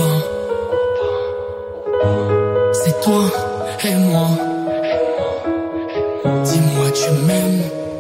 pas. C'est toi et moi. Dis-moi tu m'aimes.